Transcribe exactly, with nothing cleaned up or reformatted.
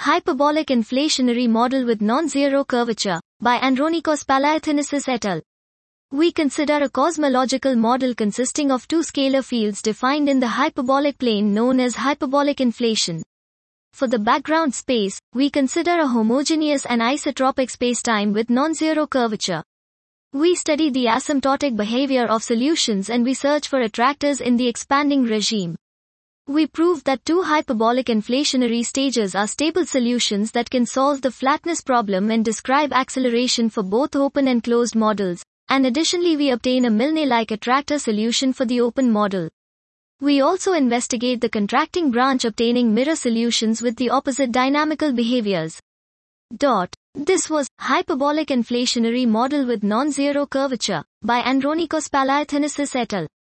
Hyperbolic inflationary model with non-zero curvature, by Andronikos Palaiothinasis et al. We consider a cosmological model consisting of two scalar fields defined in the hyperbolic plane known as hyperbolic inflation. For the background space, we consider a homogeneous and isotropic spacetime with non-zero curvature. We study the asymptotic behavior of solutions and we search for attractors in the expanding regime. We proved that two hyperbolic inflationary stages are stable solutions that can solve the flatness problem and describe acceleration for both open and closed models, and additionally we obtain a Milnor-like attractor solution for the open model. We also investigate the contracting branch obtaining mirror solutions with the opposite dynamical behaviors. Dot. This was Hyperbolic Inflationary Model with Non-Zero Curvature by Andronikos Palaiothinasis et al.